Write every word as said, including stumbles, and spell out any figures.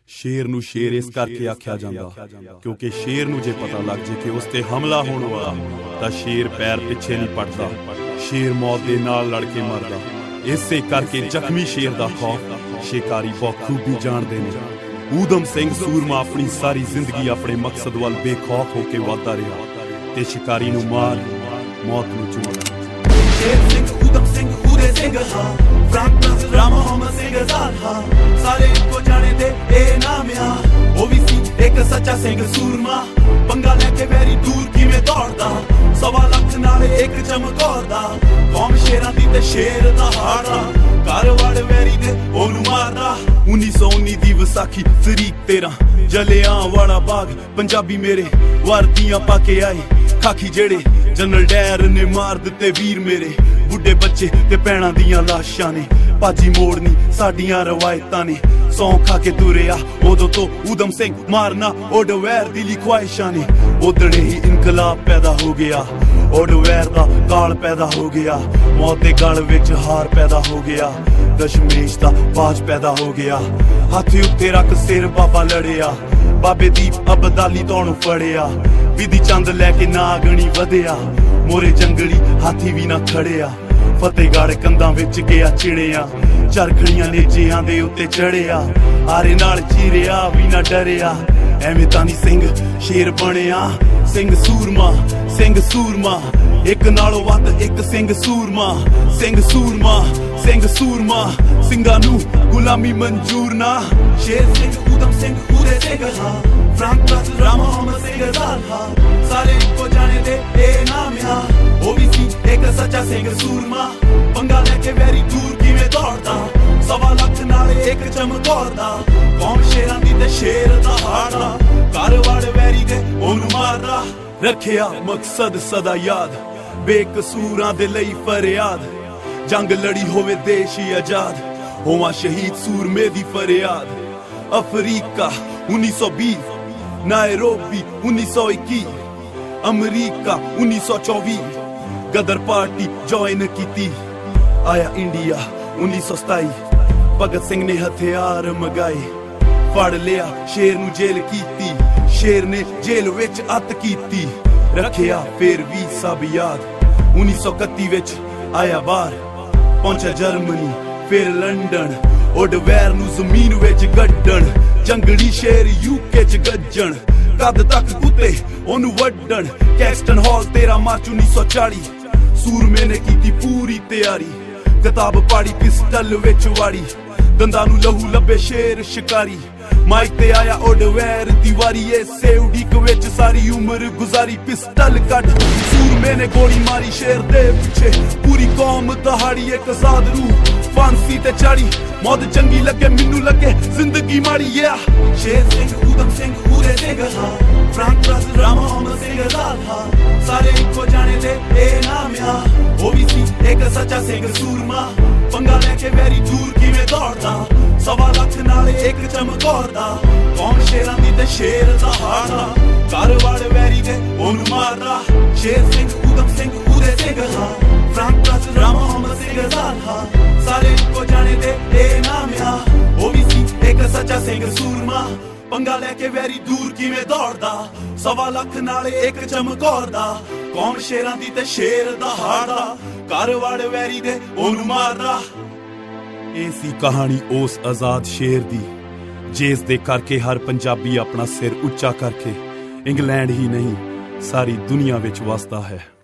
शेर नूं शेर इस करके आख्या जांदा क्योंकि शेर नूं जे पता लग जे कि उस ते हमला होने वाला तां शेर पैर पिछे नहीं पड़दा, शेर मौत दे नाल लड़ के मरदा। इसे करके जख्मी शेर दा खौफ शिकारी बखूबी जानदे ने। ऊधम सिंह सूरमा अपनी सारी जिंदगी अपने मकसद वाल बेखौफ होके वधदा रहा ते शिकारी नूं मार मौत नूं चुनिया। शेर सिंह ऊधम सिंह उदय सिंह हां फ्रैंक नासिर राम मोहम्मद सिंह आजाद हां सारे इनको जाने दे ए नाम आ वो भी सी एक सच्चा सिंह सूरमा पंगा लेके वैरी दूर किवें दौड़दा सवा लख नाल एक चमकौर दा कौम शेरां दी ते शेर दा हाड़ा घर वड़ वैरी दे ओनू मारदा। उन्नीस सौ उन्नीस दी विसाखी तरीक तेरह जलियां वाला बाग पंजाबी मेरे वर्दियां पाके आए खाकी जेड़े जनरल डैर ने मार दिते वीर मेरे बुढ़े बच्चे ते भैणां दियां लाशां ने भाजी मोड़नी साडियां रवायतां ने सौ खा के तुरिया उदों तो ऊधम सिंह मारना ओडवैर दी ख्वाहिशां ने उदड़े ही इनकलाब पैदा हो गया ओडवैर दा काल पैदा हो गया मौत दे गल विच हार पैदा हो गया दशमेश दा बाज पैदा हो गया हाथी उत्ते रख सिर बाबा लड़िया बाबे दीप अबदाली तोनू फड़िया विधि चंद लैके नागणी वधिया मोरे जंगली हाथी भी ना खड़िया फतेहगढ़ कंधां विच गया चिड़िया चरखड़ियां नेजियां दे उत्ते चढ़िया आरे नाल चीरिया भी ना डरिया एवें तां नी सिंह शेर बनिया सिंह सूरमा सिंह सूरमा एक नालों वध एक सिंह सूरमा सिंह सूरमा सिंह सूरमा सिंघां नूं गुलामी मंजूर ना। शेर सिंह ऊधम सिंह उदय सिंह हां फ्रैंक नासिर राम मोहम्मद सिंह आजाद हां सारे इनको जाने दे ए नाम आ वो भी सी एक सच्चा सिंह सूरमा पंगा लेके वैरी दूर किवें दौड़दा सवा लख नाल एक चमकौर दा कौम शेरां दी ते शेर दा हाड़ा घर वड़ वैरी दे ओनू मारदा रखिया मकसद सदा याद बेकसूरां दे लई फरियाद जंग लड़ी होवे देश ही आजाद होवा शहीद सूरमे दी फरियाद। अफ्रीका उन्नीस सौ बीस नायरोबी उन्नीस सौ इक्कीस अमरीका उन्नीस सौ चौबीस गदर पार्टी ज्वाइन कीती आया इंडिया उन्नीस सौ सताई भगत सिंह ने हथियार मंगाए फड़ लिया शेर नूं जेल कीती शेर ने जेल विच अत कीती रखिया फिर भी सब याद उन्नीस सौ इकत्ती विच आया बाहर पहुंचा जर्मनी फिर लंडन ओडवैर नूं जमीन विच गड्डण जंगली शेर यूके च गज्जण कद तक कुत्ते ओनू वड्डण कैस्टन हॉल तेरह मार्च उन्नीस सौ चाली सूरमे ने कीती पूरी तैयारी किताब पाड़ी पिस्टल विच वाड़ी दंदां नूं लहू लब्बे शेर शिकारी माइक ते आया ओडवैर दीवारी इसे उड़ीक विच सारी उम्र गुजारी पिस्टल कट सूरमे ने गोली मारी शेर दे पिछे पूरी कौम दहाड़ी एक आजाद रूह फांसी ते चढ़ी मौत चंगी लगे मैनू लगे जिंदगी माड़ी या। शेर सिंह ऊधम सिंह उदय सिंह हां फ्रैंक नासिर राम मोहम्मद सिंह आजाद हां सारे इनको जाने दे ए नाम आ वो भी सी एक सच्चा सिंह सूरमा पंगा लेके वैरी दूर किवें दौड़दा सवा लख नाल एक चमकौर दा कौम शेरां दी ते शेर दा हाड़ा घर वड़ वैरी दे ओनू मारदा। शेर सिंह ऊधम सिंह उदय सिंह हां फ्रैंक नासिर राम मोहम्मद सिंह आजाद हां सारे इनको जाने दे ए नाम आ वो भी सी एक सच्चा सिंह सूरमा पंगा लेके वैरी दूर किवें दौड़दा सवा लख नाल एक चमकौर दा कौम शेरां दी ते शेर दा हाड़ा घर वड़ वैरी दे ओनू मारदा। ਇਹ ਸੀ ਕਹਾਣੀ ਉਸ ਆਜ਼ਾਦ ਸ਼ੇਰ ਦੀ ਜਿਸ ਦੇ ਕਰਕੇ ਹਰ ਪੰਜਾਬੀ ਆਪਣਾ ਸਿਰ ਉੱਚਾ ਕਰਕੇ ਇੰਗਲੈਂਡ ਹੀ ਨਹੀਂ ਸਾਰੀ ਦੁਨੀਆ ਵਿੱਚ ਵਸਦਾ ਹੈ।